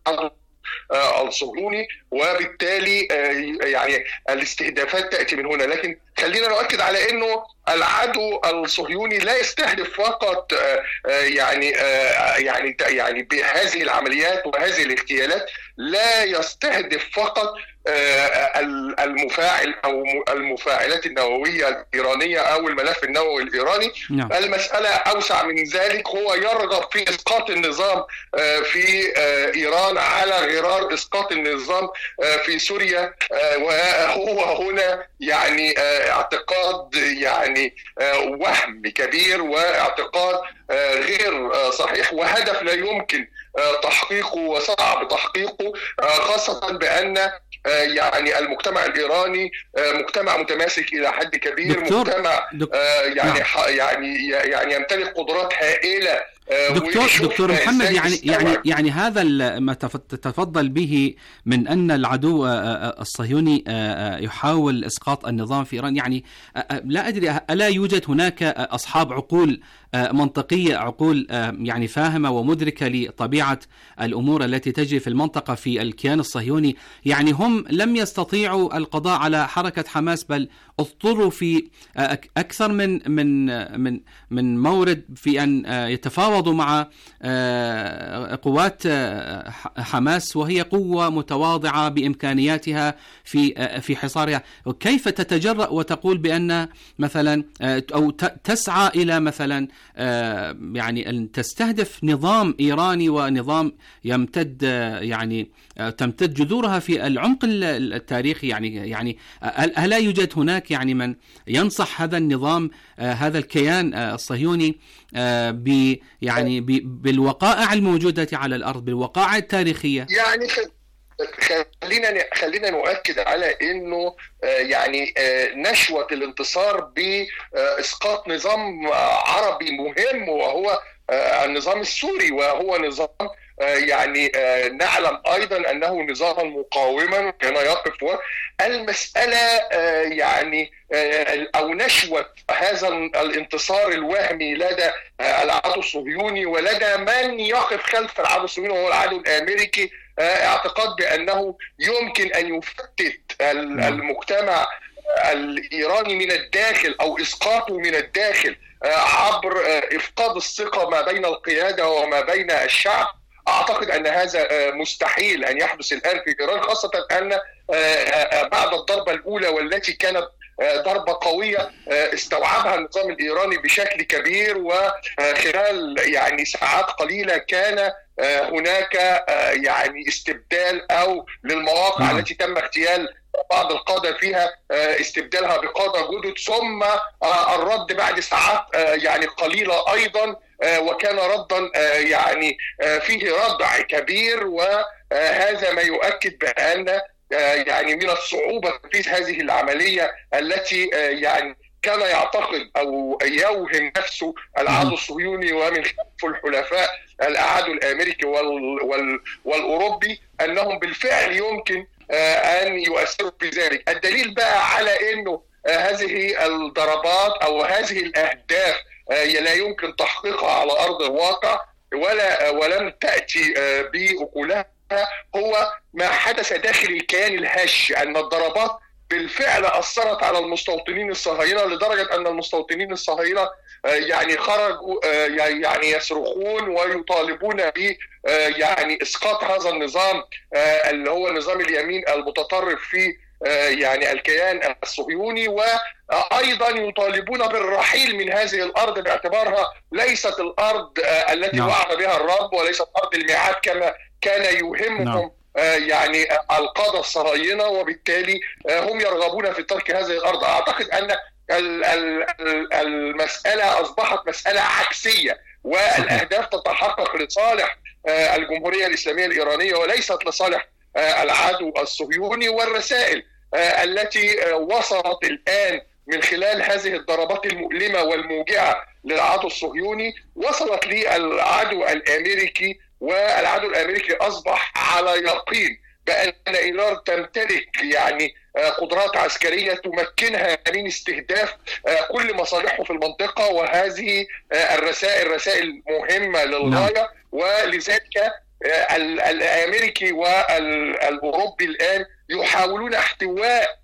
الصهيوني، وبالتالي يعني الاستهدافات تأتي من هنا. لكن خلينا نؤكد على انه العدو الصهيوني لا يستهدف فقط يعني بهذه العمليات وهذه الاغتيالات لا يستهدف فقط المفاعل او المفاعلات النوويه الايرانيه او الملف النووي الايراني. نعم. المساله اوسع من ذلك، هو يرغب في اسقاط النظام في ايران على غرار اسقاط النظام في سوريا، وهو هنا يعني اعتقاد يعني وهم كبير واعتقاد غير صحيح وهدف لا يمكن تحقيقه وصعب تحقيقه، خاصة بأن يعني المجتمع الإيراني مجتمع متماسك إلى حد كبير، مجتمع يعني يمتلك قدرات هائلة. دكتور محمد، يعني هذا ما تفضل به من أن العدو الصهيوني يحاول إسقاط النظام في إيران، يعني لا أدري ألا يوجد هناك أصحاب عقول منطقية، عقول يعني فاهمة ومدركة لطبيعة الأمور التي تجري في المنطقة في الكيان الصهيوني؟ يعني هم لم يستطيعوا القضاء على حركة حماس، بل اضطروا في أكثر من مورد في أن يتفاوضوا مع قوات حماس، وهي قوة متواضعة بإمكانياتها في حصارها. كيف تتجرأ وتقول بأن مثلا أو تسعى إلى مثلا يعني أن تستهدف نظام إيراني ونظام يمتد يعني تمتد جذورها في العمق التاريخي؟ يعني ألا يوجد هناك يعني من ينصح هذا النظام هذا الكيان الصهيوني بالوقائع الموجودة على الأرض، بالوقائع التاريخية؟ يعني خلينا نؤكد على انه يعني نشوة الانتصار باسقاط نظام عربي مهم وهو النظام السوري، وهو نظام يعني نعلم ايضا انه نظاما مقاوما كان يقف. المسألة يعني او نشوة هذا الانتصار الوهمي لدى العدو الصهيوني ولدى من يقف خلف العدو الصهيوني وهو العدو الامريكي، اعتقاد بانه يمكن ان يفتت المجتمع الايراني من الداخل او اسقاطه من الداخل عبر افقاد الثقة ما بين القيادة وما بين الشعب. اعتقد ان هذا مستحيل ان يحدث الان في ايران، خاصة ان بعد الضربة الاولى والتي كانت ضربة قوية استوعبها النظام الإيراني بشكل كبير، وخلال يعني ساعات قليلة كان هناك يعني استبدال أو للمواقع التي تم اغتيال بعض القادة فيها استبدالها بقادة جدد، ثم الرد بعد ساعات يعني قليلة أيضا، وكان ردا يعني فيه ردع كبير. وهذا ما يؤكد بأن يعني من الصعوبة في هذه العملية التي يعني كان يعتقد أو يوهم نفسه العدو الصهيوني ومن خلفه الحلفاء العدو الأمريكي والأوروبي أنهم بالفعل يمكن أن يؤثروا في ذلك. الدليل بقى على أنه هذه الضربات أو هذه الأهداف لا يمكن تحقيقها على أرض الواقع ولم تأتي بأكلها، هو ما حدث داخل الكيان الهش، أن الضربات بالفعل أثرت على المستوطنين الصهاينة لدرجة أن المستوطنين الصهاينة يعني خرجوا يعني يصرخون ويطالبون ب يعني إسقاط هذا النظام اللي هو نظام اليمين المتطرف في يعني الكيان الصهيوني، وأيضا يطالبون بالرحيل من هذه الأرض باعتبارها ليست الأرض التي وعد بها الرب وليست أرض الميعاد كما كان يوهمهم يعني القادة الصهاينة، وبالتالي هم يرغبون في ترك هذه الأرض. أعتقد أن المسألة أصبحت مسألة عكسية، والأهداف تتحقق لصالح الجمهورية الإسلامية الإيرانية وليست لصالح العدو الصهيوني. والرسائل التي وصلت الآن من خلال هذه الضربات المؤلمة والموجعة للعدو الصهيوني وصلت للعدو الأمريكي، والعدو الأمريكي أصبح على يقين بأن إيران تمتلك يعني قدرات عسكرية تمكنها من استهداف كل مصالحه في المنطقة، وهذه الرسائل رسائل مهمة للغاية. ولذلك الامريكي والاوروبي الان يحاولون احتواء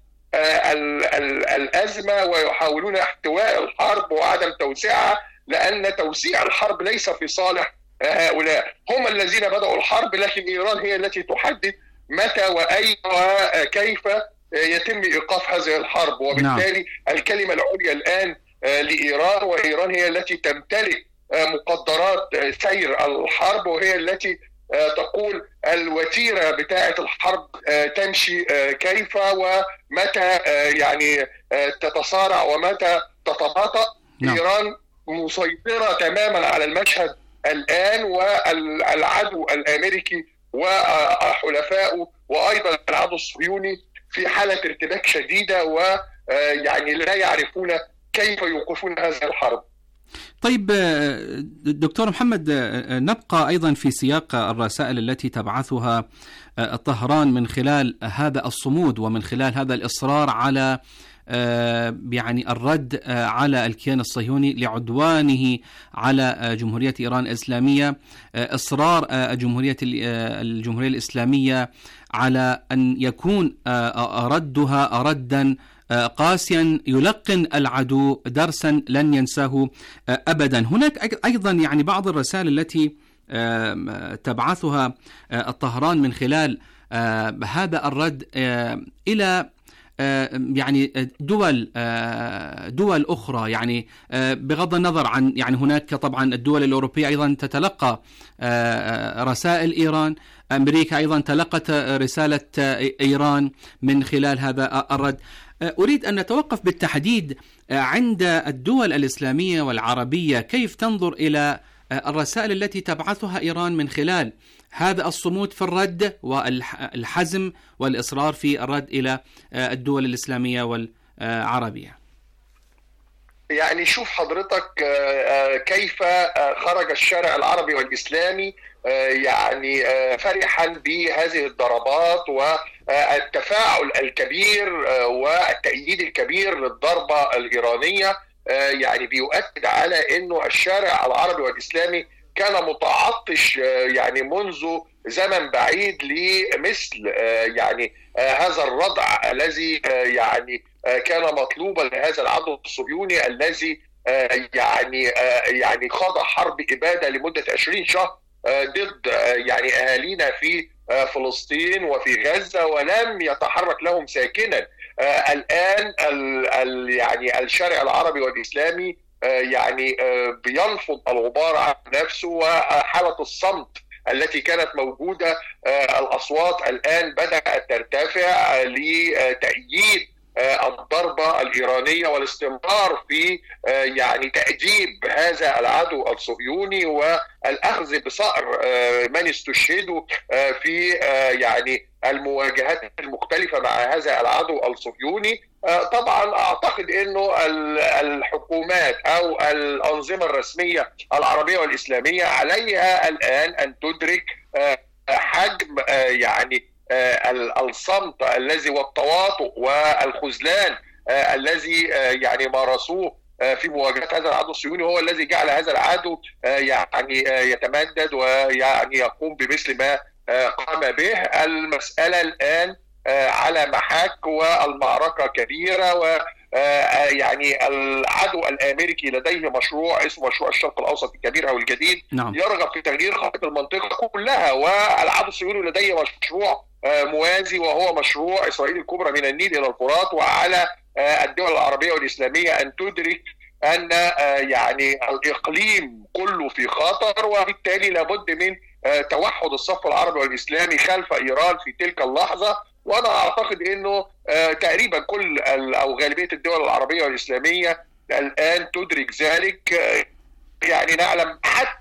الازمه ويحاولون احتواء الحرب وعدم توسيعها، لان توسيع الحرب ليس في صالح هؤلاء. هم الذين بدأوا الحرب، لكن ايران هي التي تحدد متى واين وكيف يتم ايقاف هذه الحرب. وبالتالي الكلمه العليا الان لايران، وايران هي التي تمتلك مقدرات سير الحرب، وهي التي تقول الوتيره بتاعه الحرب تمشي كيف ومتى يعني تتصارع ومتى تتباطأ. ايران مسيطره تماما على المشهد الان، والعدو الامريكي وحلفائه وايضا العدو الصهيوني في حاله ارتباك شديده، ويعني لا يعرفون كيف يوقفون هذه الحرب. طيب دكتور محمد، نبقى أيضا في سياق الرسائل التي تبعثها طهران من خلال هذا الصمود ومن خلال هذا الإصرار على يعني الرد على الكيان الصهيوني لعدوانه على جمهورية إيران الإسلامية. إصرار الجمهورية الإسلامية على أن يكون ردها ردا قاسيا يلقن العدو درسا لن ينساه أبدا. هناك أيضا يعني بعض الرسائل التي تبعثها طهران من خلال هذا الرد إلى يعني دول أخرى، يعني بغض النظر عن يعني هناك طبعا الدول الأوروبية أيضا تتلقى رسائل إيران، أمريكا أيضا تلقت رسالة إيران من خلال هذا الرد. أريد أن نتوقف بالتحديد عند الدول الإسلامية والعربية، كيف تنظر إلى الرسائل التي تبعثها إيران من خلال هذا الصمود في الرد والحزم والإصرار في الرد إلى الدول الإسلامية والعربية؟ يعني شوف حضرتك كيف خرج الشارع العربي والإسلامي يعني فرحا بهذه الضربات والتفاعل الكبير والتأييد الكبير للضربة الإيرانية، يعني بيؤكد على أنه الشارع العربي والإسلامي كان متعطش يعني منذ زمن بعيد لمثل يعني هذا الردع الذي يعني كان مطلوبا لهذا العدو الصهيوني الذي يعني خاض حرب إبادة لمدة 20 شهر ضد يعني أهالينا في فلسطين وفي غزة، ولم يتحرك لهم ساكنا. الآن يعني الشارع العربي والإسلامي يعني بينفض الغبار عن نفسه، وحالة الصمت التي كانت موجودة الأصوات الآن بدأت ترتفع لتأييد الضربة الإيرانية والاستمرار في يعني تأديب هذا العدو الصهيوني والأخذ بصقر من استشهدوا في يعني المواجهات المختلفة مع هذا العدو الصهيوني. طبعا أعتقد أنه الحكومات أو الأنظمة الرسمية العربية والإسلامية عليها الآن أن تدرك حجم يعني الصمت الذي والتواطؤ والخذلان الذي يعني مارسوه في مواجهة هذا العدو الصهيوني، هو الذي جعل هذا العدو يعني يتمدد ويعني يقوم بمثل ما قام به. المسألة الآن على محك والمعركة كبيرة، ويعني العدو الأمريكي لديه مشروع اسمه مشروع الشرق الأوسط الكبير أو الجديد، يرغب في تغيير خريطة المنطقة كلها. والعدو الصهيوني لديه مشروع موازي وهو مشروع إسرائيل الكبرى من النيل إلى الفرات. وعلى الدول العربية والإسلامية أن تدرك أن يعني الإقليم كله في خطر، وبالتالي لابد من توحد الصف العربي والإسلامي خلف إيران في تلك اللحظة. وأنا أعتقد أنه تقريبا كل أو غالبية الدول العربية والإسلامية الآن تدرك ذلك. يعني نعلم حتى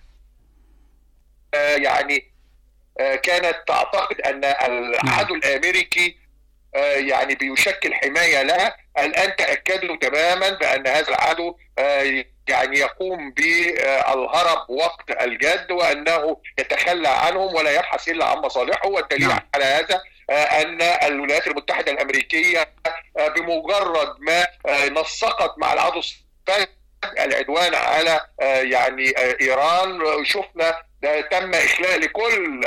يعني كانت تعتقد أن العدو الأمريكي يعني بيشكل حماية لها. الآن تأكدوا تماما بأن هذا العدو يعني يقوم بالهرب وقت الجد، وأنه يتخلى عنهم ولا يبحث إلا عن مصالحه. والدليل على هذا أن الولايات المتحدة الأمريكية بمجرد ما نسقت مع العدو العدوان على يعني إيران، شفنا تم إخلاء لكل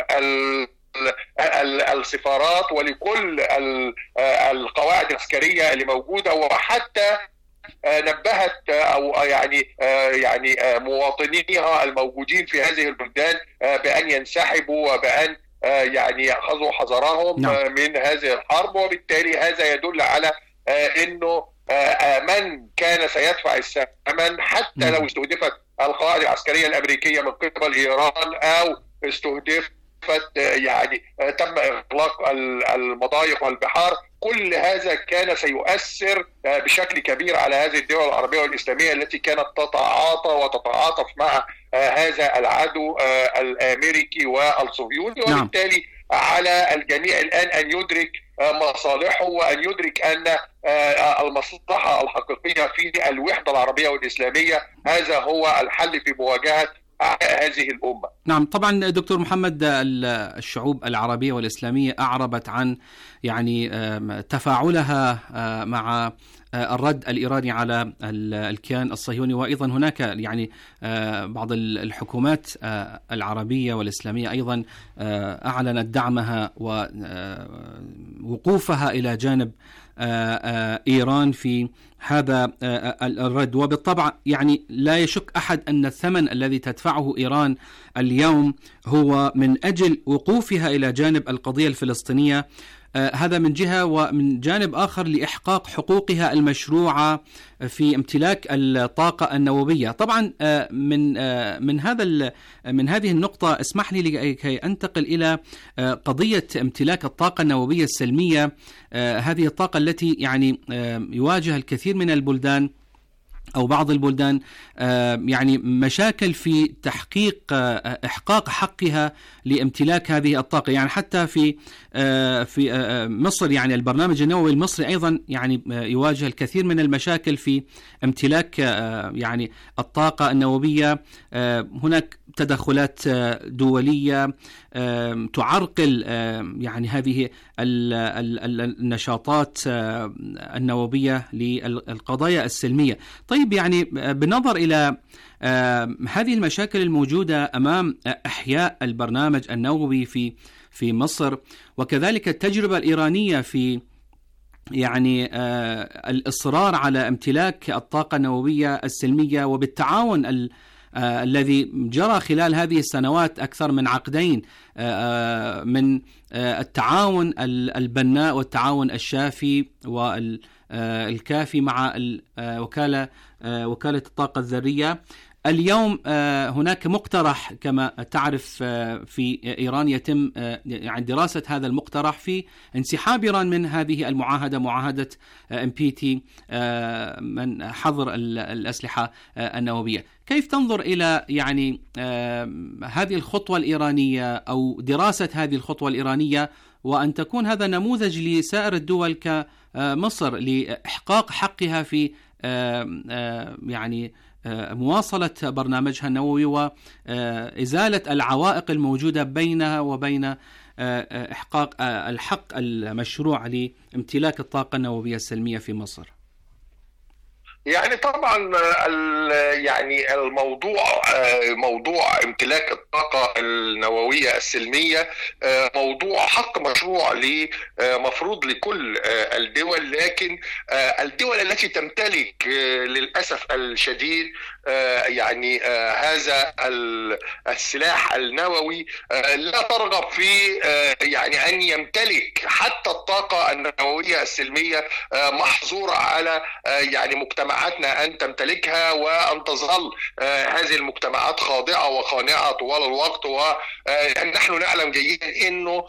السفارات ولكل القواعد العسكرية اللي موجودة، وحتى نبهت أو يعني مواطنيها الموجودين في هذه البلدان بأن ينسحبوا وبأن يعني يأخذوا حذرهم من هذه الحرب. وبالتالي هذا يدل على أنه من كان سيدفع الثمن حتى لو استهدفت القواعد العسكرية الأمريكية من قبل إيران أو استهدفت يعني تم إغلاق المضايق والبحار، كل هذا كان سيؤثر بشكل كبير على هذه الدول العربية والإسلامية التي كانت تتعاطى وتتعاطف مع هذا العدو الأمريكي والصهيوني. وبالتالي على الجميع الآن أن يدرك مصالحه وأن يدرك أن المصلحة الحقيقية في الوحدة العربية والإسلامية هذا هو الحل في مواجهة هذه الأمة. نعم طبعا دكتور محمد، الشعوب العربية والإسلامية أعربت عن يعني تفاعلها مع الرد الإيراني على الكيان الصهيوني، وأيضا هناك يعني بعض الحكومات العربية والإسلامية أيضا أعلنت دعمها ووقوفها إلى جانب إيران في هذا الرد. وبالطبع يعني لا يشك أحد أن الثمن الذي تدفعه إيران اليوم هو من أجل وقوفها إلى جانب القضية الفلسطينية، هذا من جهة، ومن جانب آخر لإحقاق حقوقها المشروعة في امتلاك الطاقة النووية. طبعا من هذه النقطة اسمح لي لكي أنتقل إلى قضية امتلاك الطاقة النووية السلمية، هذه الطاقة التي يعني يواجه الكثير من البلدان أو بعض البلدان يعني مشاكل في تحقيق إحقاق حقها لامتلاك هذه الطاقة. يعني حتى في مصر يعني البرنامج النووي المصري أيضا يعني يواجه الكثير من المشاكل في امتلاك يعني الطاقة النووية. هناك تدخلات دولية تعرقل يعني هذه النشاطات النووية للقضايا السلمية. طيب يعني بالنظر إلى هذه المشاكل الموجودة أمام إحياء البرنامج النووي في مصر، وكذلك التجربة الإيرانية في يعني الإصرار على امتلاك الطاقة النووية السلمية، وبالتعاون الذي جرى خلال هذه السنوات أكثر من عقدين من التعاون البناء والتعاون الشافي والكافي مع وكالة الطاقة الذرية. اليوم هناك مقترح كما تعرف في إيران يتم يعني دراسة هذا المقترح في انسحاب إيران من هذه المعاهدة، معاهدة NPT من حظر الأسلحة النووية. كيف تنظر إلى يعني هذه الخطوة الإيرانية أو دراسة هذه الخطوة الإيرانية، وأن تكون هذا نموذج لسائر الدول كمصر لإحقاق حقها في يعني مواصلة برنامجها النووي وإزالة العوائق الموجودة بينها وبين إحقاق الحق المشروع لامتلاك الطاقة النووية السلمية في مصر؟ يعني طبعا يعني موضوع امتلاك الطاقة النووية السلمية موضوع حق مشروع مفروض لكل الدول، لكن الدول التي تمتلك للأسف الشديد يعني هذا السلاح النووي لا ترغب في يعني أن يمتلك حتى الطاقة النووية السلمية، محظورة على يعني مجتمعاتنا أن تمتلكها، وأن تظل هذه المجتمعات خاضعة وخانعة طوال الوقت. ونحن نعلم جيدا أنه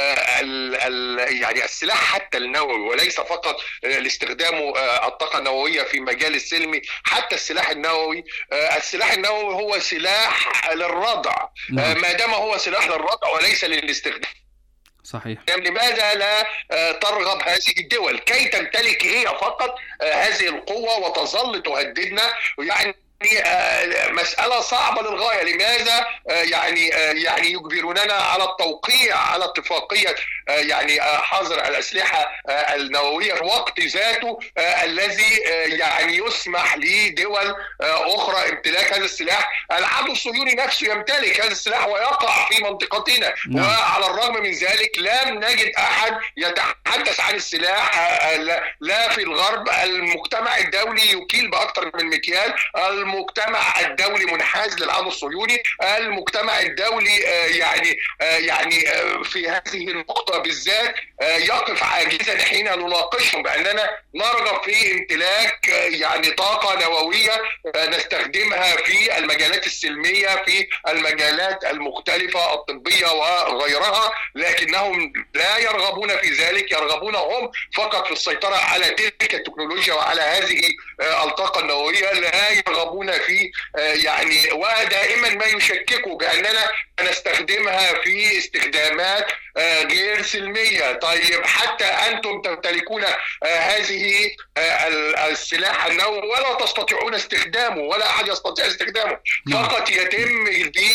يعني السلاح حتى النووي وليس فقط لاستخدامه الطاقة النووية في مجال السلمي، حتى السلاح النووي هو سلاح للردع. ما دام هو سلاح للردع وليس للاستخدام صحيح. لماذا لا ترغب هذه الدول كي تمتلك هي فقط هذه القوة وتظل تهددنا؟ يعني مسألة صعبة للغاية. لماذا يعني يجبروننا على التوقيع على اتفاقية يعني حظر الأسلحة النووية في وقت ذاته الذي يعني يسمح لدول أخرى امتلاك هذا السلاح. العدو الصهيوني نفسه يمتلك هذا السلاح ويقع في منطقتنا. وعلى الرغم من ذلك لم نجد أحد يتحدث عن السلاح، لا في الغرب. المجتمع الدولي يكيل بأكثر من مكيال، المجتمع الدولي منحاز للعدو الصهيوني، المجتمع الدولي يعني في هذه النقطة بالذات يقف عاجزا حين نناقشهم بأننا نرغب في امتلاك يعني طاقة نووية نستخدمها في المجالات السلمية، في المجالات المختلفة الطبية وغيرها، لكنهم لا يرغبون في ذلك. يرغبون هم فقط في السيطرة على تلك التكنولوجيا وعلى هذه الطاقة النووية، لا يرغبون في يعني ودائما ما يشككوا بأننا نستخدمها في استخدامات غير سلمية. طيب حتى أنتم تمتلكون هذه السلاح النووي ولا تستطيعون استخدامه، ولا أحد يستطيع استخدامه، فقط يتم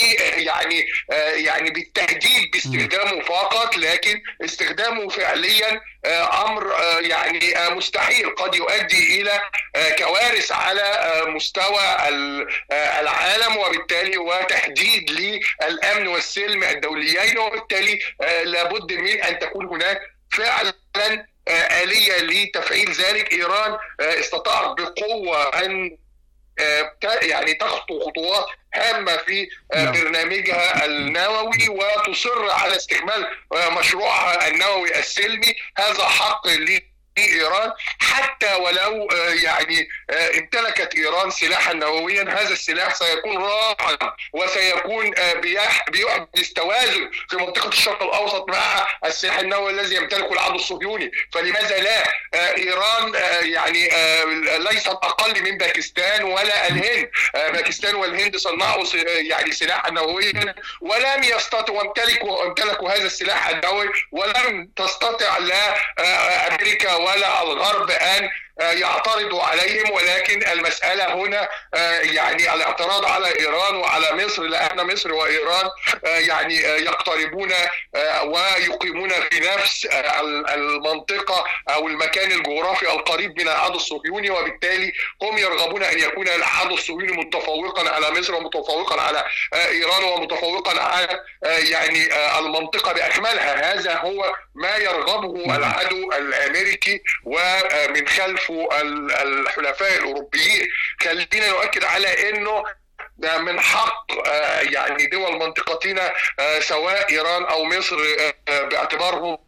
يعني بالتهديد باستخدامه فقط، لكن استخدامه فعليا أمر يعني مستحيل، قد يؤدي إلى كوارث على مستوى العالم، وبالتالي وتهديد للأمن والسلم الدوليين. وبالتالي لابد من أن تكون هناك فعلا آلية لتفعيل ذلك. إيران استطاعت بقوة أن يعني تخطو خطوات هامة في برنامجها النووي وتصر على استكمال مشروعها النووي السلمي. هذا حق إيران، حتى ولو يعني امتلكت إيران سلاحا نوويا، هذا السلاح سيكون رائعا وسيكون بيحدث توازن في منطقة الشرق الأوسط مع السلاح النووي الذي يمتلكه العدو الصهيوني. فلماذا لا؟ إيران يعني ليست أقل من باكستان ولا الهند. باكستان والهند صنعوا يعني سلاحا نوويا ولم يستطيعوا امتلكوا هذا السلاح النووي، ولم تستطع لا أمريكا ولا الغرب أن يعترضوا عليهم. ولكن المسألة هنا يعني الاعتراض على إيران وعلى مصر، لأن مصر وإيران يعني يقتربون ويقيمون في نفس المنطقة أو المكان الجغرافي القريب من العدو الصهيوني، وبالتالي هم يرغبون أن يكون العدو الصهيوني متفوقا على مصر ومتفوقا على إيران ومتفوقا على يعني المنطقة بأكملها. هذا هو ما يرغبه العدو الأمريكي ومن خلفه الحلفاء الأوروبيين. خلينا نؤكد على أنه من حق يعني دول منطقتنا سواء إيران أو مصر باعتبارهم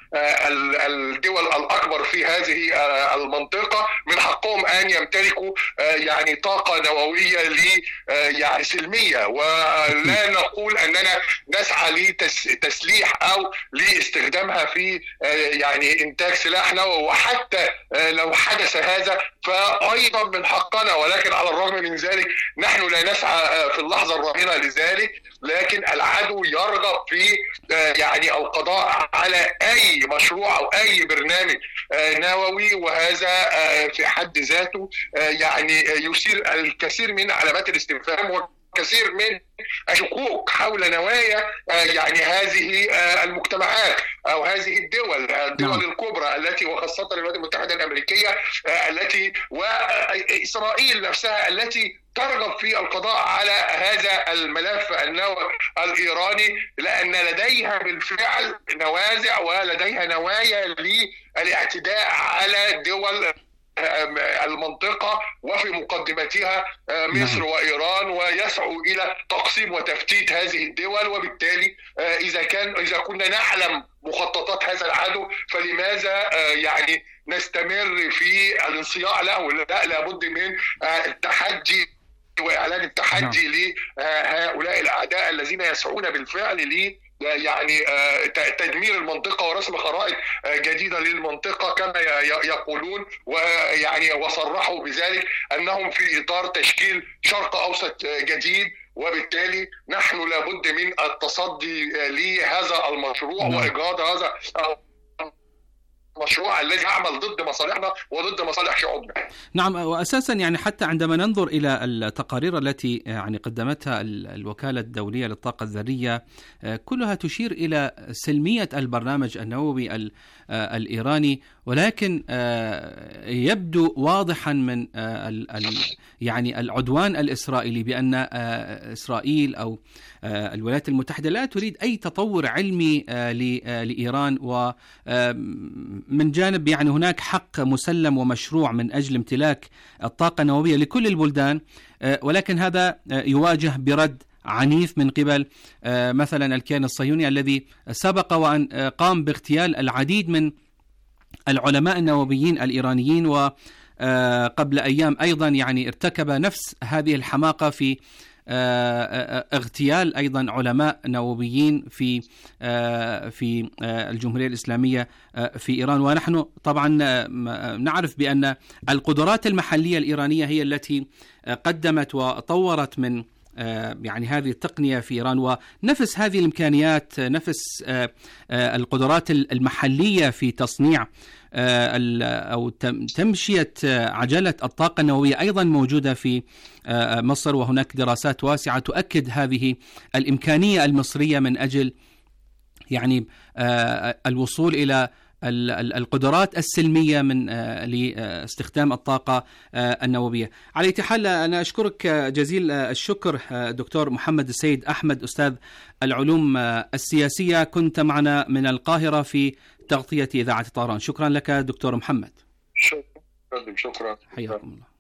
الدول الأكبر في هذه المنطقة، من حقهم أن يمتلكوا يعني طاقة نووية يعني سلمية. ولا نقول أننا نسعى لتسليح أو لاستخدامها في يعني إنتاج سلاح نووي، وحتى لو حدث هذا فأيضا من حقنا. ولكن على الرغم من ذلك نحن لا نسعى في اللحظة الراهنة لذلك، لكن العدو يرغب في يعني القضاء على أي مشروع أو أي برنامج نووي، وهذا في حد ذاته يعني يثير الكثير من علامات الاستفهام وكثير من الشكوك حول نوايا يعني هذه المجتمعات أو هذه الدول الكبرى التي، وخاصة الولايات المتحدة الأمريكية التي وإسرائيل نفسها التي ترغب في القضاء على هذا الملف النووي الإيراني، لأن لديها بالفعل نوازع ولديها نوايا للاعتداء على دول المنطقة وفي مقدمتها مصر وإيران، ويسعوا إلى تقسيم وتفتيت هذه الدول. وبالتالي إذا كنا نعلم مخططات هذا العدو فلماذا يعني نستمر في الانصياع له؟ لا، لابد من التحدي وإعلان التحدي لهؤلاء الأعداء الذين يسعون بالفعل يعني تدمير المنطقة ورسم خرائط جديدة للمنطقة كما يقولون، ويعني وصرحوا بذلك أنهم في إطار تشكيل شرق أوسط جديد. وبالتالي نحن لابد من التصدي لهذا المشروع وإيجاد هذا المشروع الذي يعمل ضد مصالحنا وضد مصالح شعوبنا. نعم، وأساسا يعني حتى عندما ننظر إلى التقارير التي يعني قدمتها الوكالة الدولية للطاقة الذرية كلها تشير إلى سلمية البرنامج النووي الإيراني، ولكن يبدو واضحا من يعني العدوان الإسرائيلي بأن إسرائيل أو الولايات المتحدة لا تريد أي تطور علمي لإيران، ومن جانب يعني هناك حق مسلم ومشروع من أجل امتلاك الطاقة النووية لكل البلدان، ولكن هذا يواجه برد عنيف من قبل مثلا الكيان الصهيوني الذي سبق وأن قام باغتيال العديد من العلماء النوويين الإيرانيين، وقبل أيام أيضا يعني ارتكب نفس هذه الحماقة في اغتيال أيضا علماء نوويين في الجمهورية الإسلامية في إيران. ونحن طبعا نعرف بأن القدرات المحلية الإيرانية هي التي قدمت وطورت من يعني هذه التقنية في إيران، ونفس هذه الإمكانيات، نفس القدرات المحلية في تصنيع أو تمشية عجلة الطاقة النووية أيضا موجودة في مصر، وهناك دراسات واسعة تؤكد هذه الإمكانية المصرية من أجل يعني الوصول إلى القدرات السلمية من لاستخدام الطاقة النووية. على أي حال أنا أشكرك جزيل الشكر دكتور محمد السيد أحمد، أستاذ العلوم السياسية، كنت معنا من القاهرة في تغطية إذاعة طهران. شكرا لك دكتور محمد. شكرا. حياكم الله.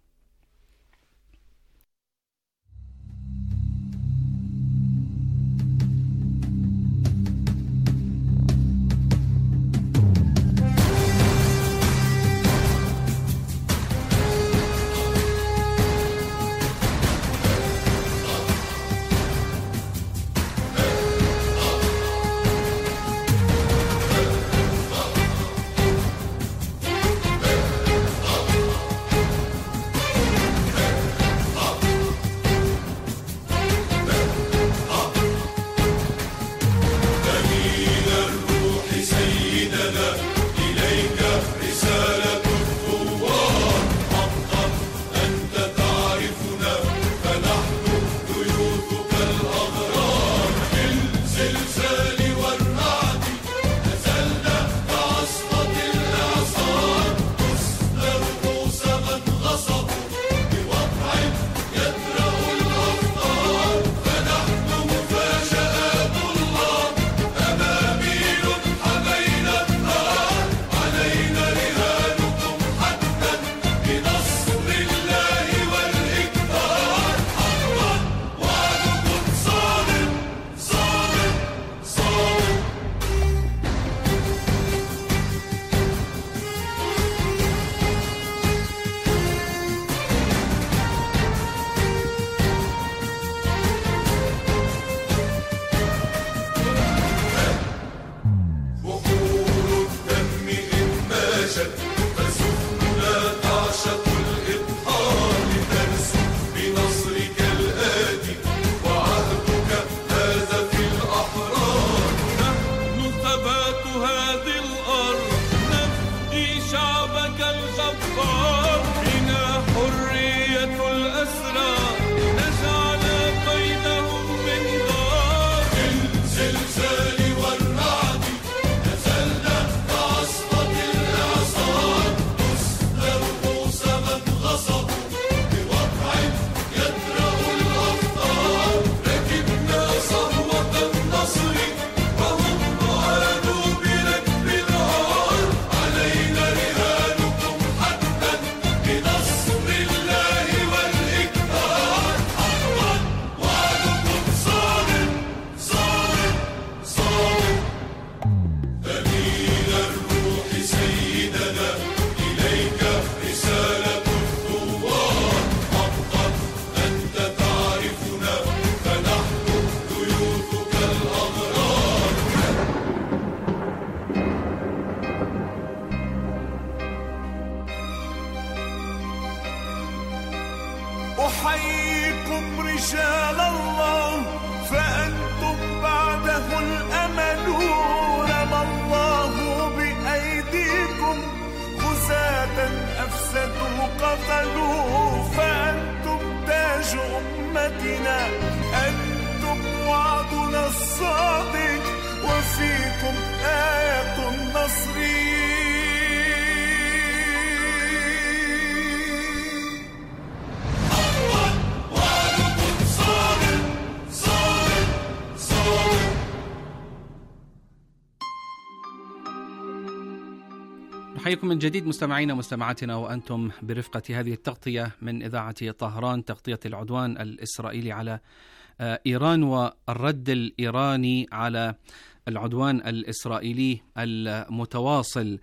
نحييكم من جديد مستمعينا ومستمعاتنا وأنتم برفقة هذه التغطية من إذاعة طهران، تغطية العدوان الإسرائيلي على إيران والرد الإيراني على العدوان الإسرائيلي المتواصل.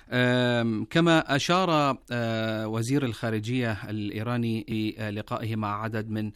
كما أشار وزير الخارجية الإيراني في لقائه مع عدد من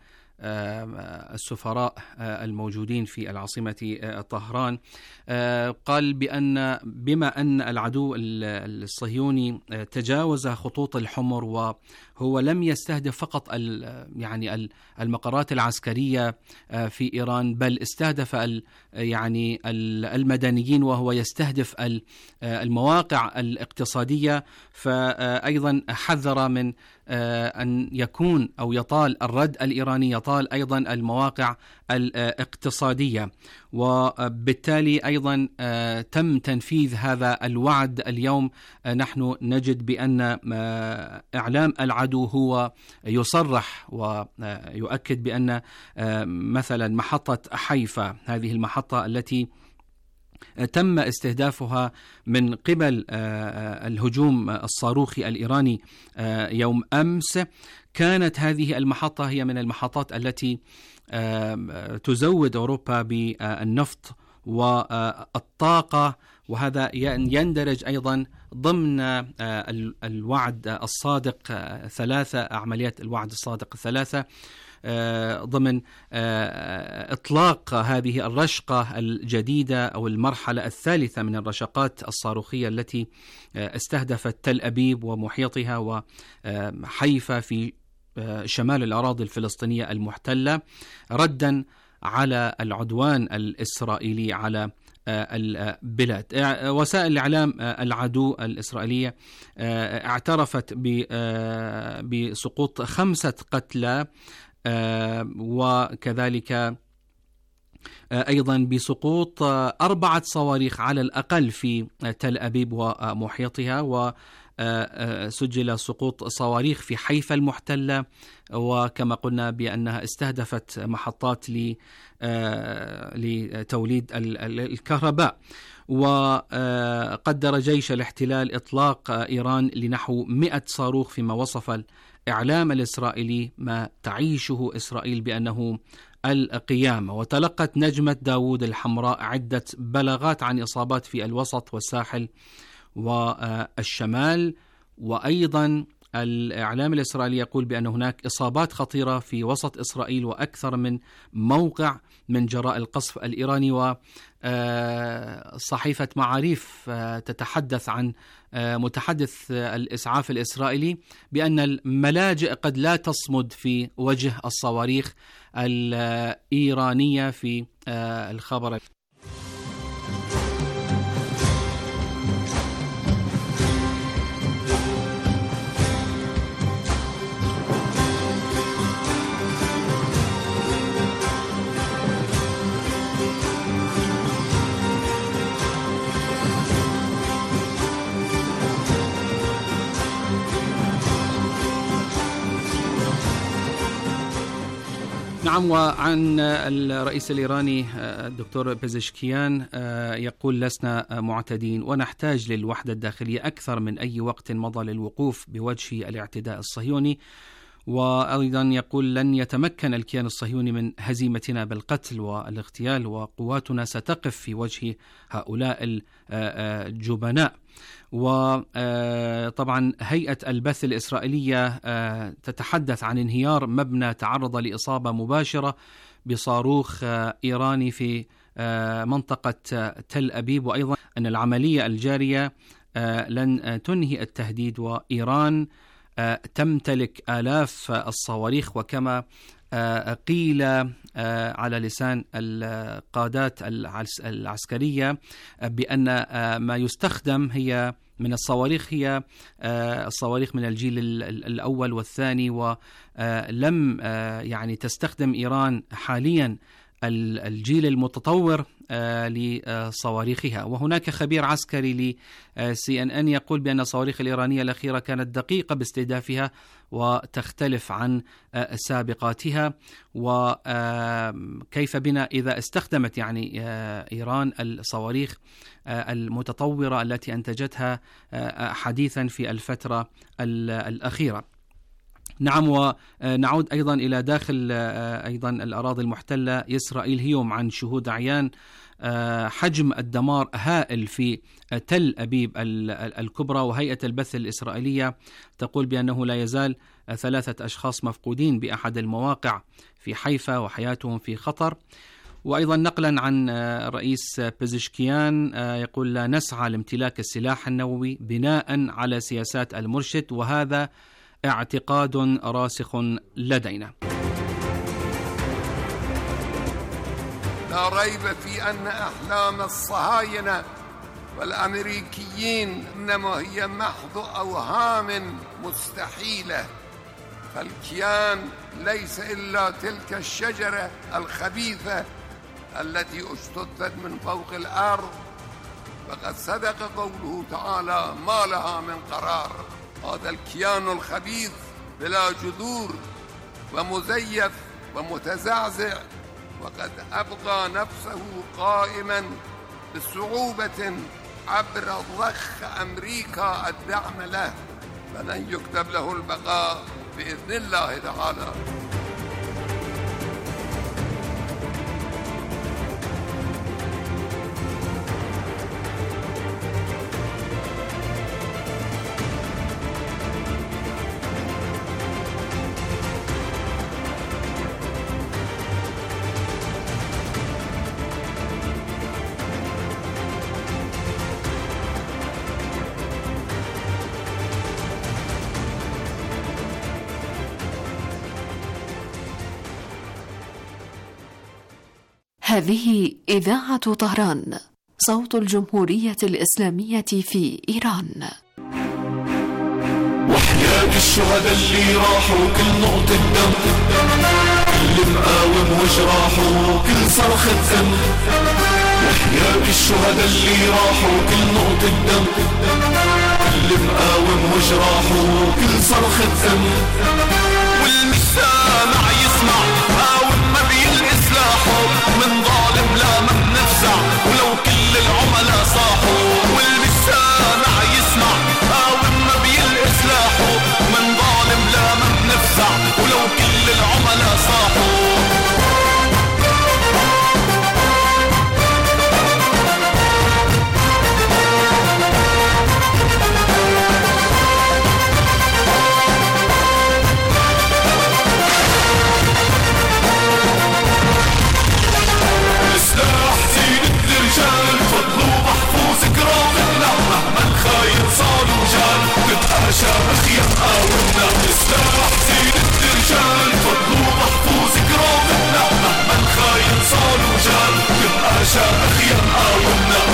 السفراء الموجودين في العاصمة طهران، قال بما أن العدو الصهيوني تجاوز خطوط الحمر وهو لم يستهدف فقط يعني المقرات العسكرية في إيران، بل استهدف يعني المدنيين، وهو يستهدف المواقع الاقتصادية، فأيضا حذر من أن يكون أو يطال الرد الإيراني يطال أيضا المواقع الاقتصادية. وبالتالي أيضا تم تنفيذ هذا الوعد. اليوم نحن نجد بأن إعلام العدو هو يصرح ويؤكد بأن مثلا محطة حيفا، هذه المحطة التي تم استهدافها من قبل الهجوم الصاروخي الإيراني يوم أمس، كانت هذه المحطة هي من المحطات التي تزود أوروبا بالنفط والطاقة، وهذا يندرج أيضا ضمن الوعد الصادق عمليات الوعد الصادق 3 ضمن إطلاق هذه الرشقة الجديدة أو المرحلة الثالثة من الرشقات الصاروخية التي استهدفت تل أبيب ومحيطها وحيفا في شمال الأراضي الفلسطينية المحتلة، ردا على العدوان الإسرائيلي على البلاد. وسائل الإعلام العدو الإسرائيلية اعترفت بسقوط 5 قتلى، وكذلك أيضا بسقوط 4 صواريخ على الأقل في تل أبيب ومحيطها، وسجل سقوط صواريخ في حيفا المحتلة، وكما قلنا بأنها استهدفت محطات لتوليد الكهرباء. وقدر جيش الاحتلال إطلاق إيران لنحو 100 صاروخ، فيما وصف الإعلام الإسرائيلي ما تعيشه إسرائيل بأنه القيامة. وتلقت نجمة داوود الحمراء عدة بلاغات عن إصابات في الوسط والساحل والشمال، وأيضا الإعلام الإسرائيلي يقول بأن هناك إصابات خطيرة في وسط إسرائيل وأكثر من موقع من جراء القصف الإيراني. وصحيفة معاريف تتحدث عن متحدث الإسعاف الإسرائيلي بأن الملاجئ قد لا تصمد في وجه الصواريخ الإيرانية في الخبر. نعم. وعن الرئيس الإيراني الدكتور بيزشكيان يقول: لسنا معتدين ونحتاج للوحدة الداخلية أكثر من أي وقت مضى للوقوف بوجه الاعتداء الصهيوني. وأيضا يقول: لن يتمكن الكيان الصهيوني من هزيمتنا بالقتل والاغتيال، وقواتنا ستقف في وجه هؤلاء الجبناء. وطبعا هيئة البث الإسرائيلية تتحدث عن انهيار مبنى تعرض لإصابة مباشرة بصاروخ إيراني في منطقة تل أبيب، وأيضا أن العملية الجارية لن تنهي التهديد، وإيران تمتلك آلاف الصواريخ. وكما قيل على لسان القادات العسكرية بأن ما يستخدم هي من الصواريخ هي الصواريخ من الجيل الأول والثاني، ولم يعني تستخدم إيران حاليا الجيل المتطور لصواريخها. وهناك خبير عسكري لCNN يقول بأن الصواريخ الإيرانية الأخيرة كانت دقيقة باستهدافها وتختلف عن سابقاتها، وكيف بنا إذا استخدمت يعني إيران الصواريخ المتطورة التي أنتجتها حديثا في الفترة الأخيرة. نعم، ونعود أيضا إلى داخل أيضا الأراضي المحتلة. إسرائيل اليوم عن شهود أعيان حجم الدمار هائل في تل أبيب الكبرى، وهيئة البث الإسرائيلية تقول بأنه لا يزال 3 أشخاص مفقودين بأحد المواقع في حيفا وحياتهم في خطر. وأيضا نقلا عن رئيس بزشكيان يقول لا نسعى لامتلاك السلاح النووي بناء على سياسات المرشد، وهذا اعتقاد راسخ لدينا. لا ريب في أن أحلام الصهاينة والأمريكيين إنما هي محض أوهام مستحيلة، فالكيان ليس إلا تلك الشجرة الخبيثة التي اجتثت من فوق الأرض، فقد صدق قوله تعالى ما لها من قرار. هذا الكيان الخبيث بلا جذور ومزيف ومتزعزع، وقد أبقى نفسه قائما بصعوبة عبر ضخ أمريكا الدعم له، فلن يكتب له البقاء بإذن الله تعالى. هذه إذاعة طهران، صوت الجمهورية الإسلامية في إيران. وحياة الشهداء اللي راحوا، كل نقطة دم، كل مقاوم وجراحه، كل صرخة دم. وحياة الشهداء اللي راحوا، كل نقطة دم، كل مقاوم وجراحه، كل صرخة دم. والمسامع يسمع قاوم ما بيلقي سلاحه، من ظالم لا ما بنفزع ولو كل العملاء صاحوا. والمسامع يسمع قاوم ما بيلقي سلاحه، من ظالم لا ما بنفزع ولو كل العملاء صاحوا. شامخ يمقاومنا السلاح زينة الرجال، فضلوا محفوظ كرامتنا مهما الخاين صار وجال، يبقى شامخ يمقاومنا.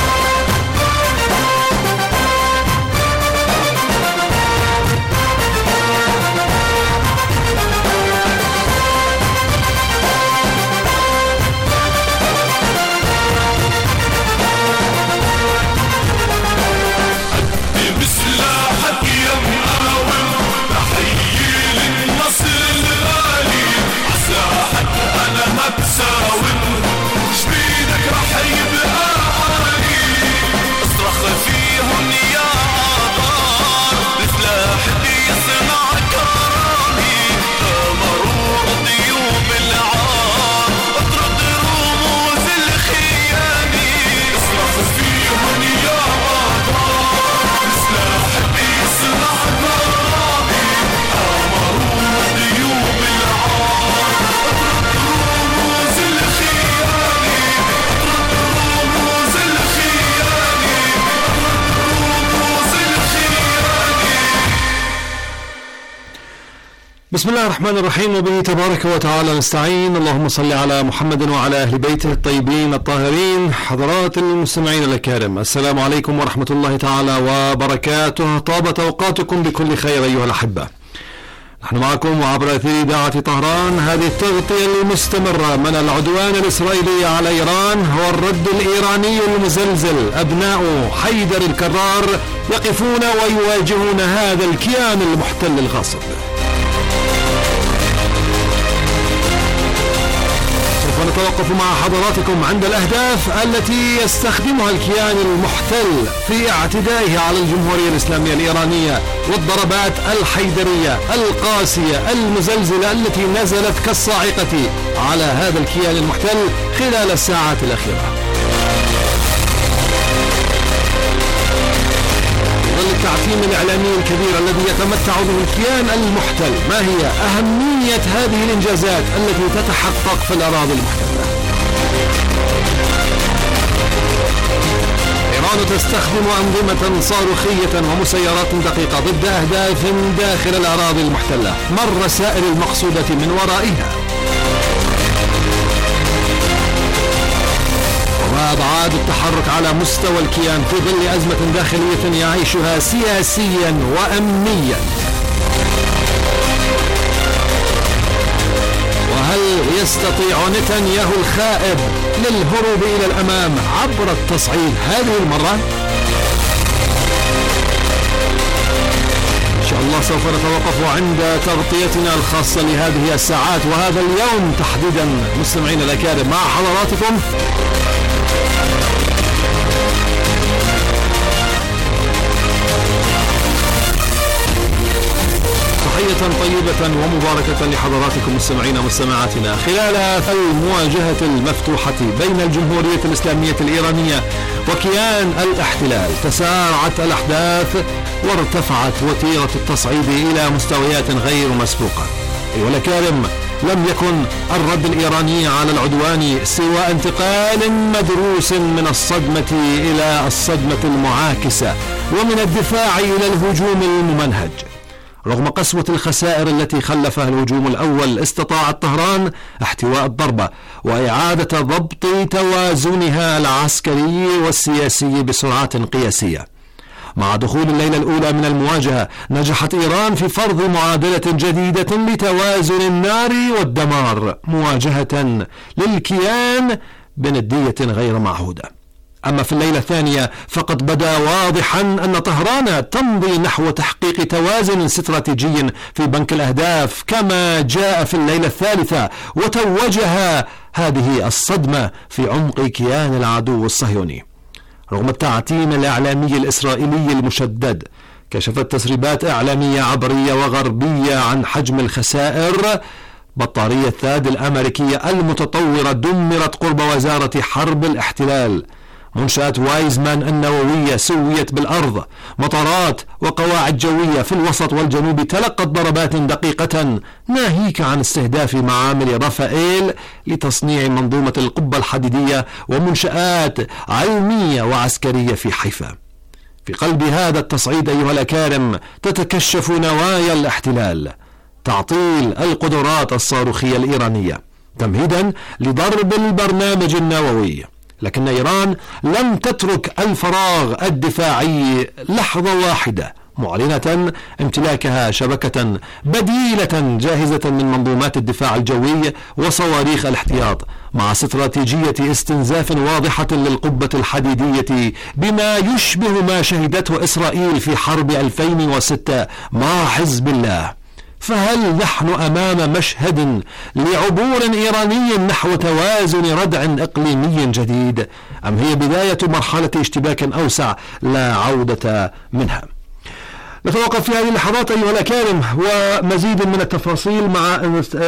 بسم الله الرحمن الرحيم، وبه تبارك وتعالى نستعين. اللهم صل على محمد وعلى أهل بيته الطيبين الطاهرين. حضرات المستمعين الكرام، السلام عليكم ورحمة الله تعالى وبركاته. طابت أوقاتكم بكل خير أيها الأحبة. نحن معكم وعبر أثير إذاعة طهران. هذه التغطية المستمرة من العدوان الإسرائيلي على إيران هو الرد الإيراني المزلزل. أبناء حيدر الكرار يقفون ويواجهون هذا الكيان المحتل الغاصب. نتوقف مع حضراتكم عند الأهداف التي يستخدمها الكيان المحتل في اعتدائه على الجمهورية الإسلامية الإيرانية، والضربات الحيدرية القاسية المزلزلة التي نزلت كالصاعقة على هذا الكيان المحتل خلال الساعات الأخيرة. التعتيم الإعلامي الكبير الذي يتمتع به الكيان المحتل، ما هي أهمية هذه الإنجازات التي تتحقق في الأراضي المحتلة؟ إيران تستخدم أنظمة صاروخية ومسيرات دقيقة ضد أهداف داخل الأراضي المحتلة. ما الرسائل المقصودة من ورائها؟ وأبعاد التحرك على مستوى الكيان في ظل أزمة داخلية يعيشها سياسيا وأمنيا. وهل يستطيع نتنياهو الخائب للهروب إلى الأمام عبر التصعيد هذه المرة؟ إن شاء الله سوف نتوقف عند تغطيتنا الخاصة لهذه الساعات وهذا اليوم تحديدا. مستمعين الأكارم، مع حضراتكم تحية طيبة ومباركة لحضراتكم مستمعين ومستمعاتنا خلال المواجهة المفتوحة بين الجمهورية الإسلامية الإيرانية وكيان الاحتلال. تسارعت الأحداث وارتفعت وتيرة التصعيد إلى مستويات غير مسبوقة. أيها الأكارم، لم يكن الرد الإيراني على العدوان سوى انتقال مدروس من الصدمة إلى الصدمة المعاكسة ومن الدفاع إلى الهجوم الممنهج. رغم قسوة الخسائر التي خلفها الهجوم الأول، استطاعت طهران احتواء الضربة وإعادة ضبط توازنها العسكري والسياسي بسرعة قياسية. مع دخول الليلة الأولى من المواجهة، نجحت إيران في فرض معادلة جديدة لتوازن النار والدمار مواجهة للكيان بندية غير معهودة. أما في الليلة الثانية فقد بدا واضحا أن طهران تمضي نحو تحقيق توازن استراتيجي في بنك الأهداف كما جاء في الليلة الثالثة، وتوجها هذه الصدمة في عمق كيان العدو الصهيوني. رغم التعتيم الإعلامي الإسرائيلي المشدد، كشفت تسريبات إعلامية عبرية وغربية عن حجم الخسائر. بطارية ثاد الأمريكية المتطورة دمرت قرب وزارة حرب الاحتلال. منشآت وايزمان النووية سويت بالأرض. مطارات وقواعد جوية في الوسط والجنوب تلقت ضربات دقيقة، ناهيك عن استهداف معامل رافائيل لتصنيع منظومة القبة الحديدية ومنشآت علمية وعسكرية في حيفا. في قلب هذا التصعيد أيها الأكارم تتكشف نوايا الاحتلال: تعطيل القدرات الصاروخية الإيرانية تمهيدا لضرب البرنامج النووي. لكن إيران لم تترك الفراغ الدفاعي لحظة واحدة، معلنة امتلاكها شبكة بديلة جاهزة من منظومات الدفاع الجوي وصواريخ الاحتياط، مع استراتيجية استنزاف واضحة للقبة الحديدية بما يشبه ما شهدته إسرائيل في حرب 2006 مع حزب الله. فهل نحن أمام مشهد لعبور إيراني نحو توازن ردع إقليمي جديد، أم هي بداية مرحلة اشتباك أوسع لا عودة منها؟ نتوقف في هذه اللحظات أيها الأكارم ومزيد من التفاصيل مع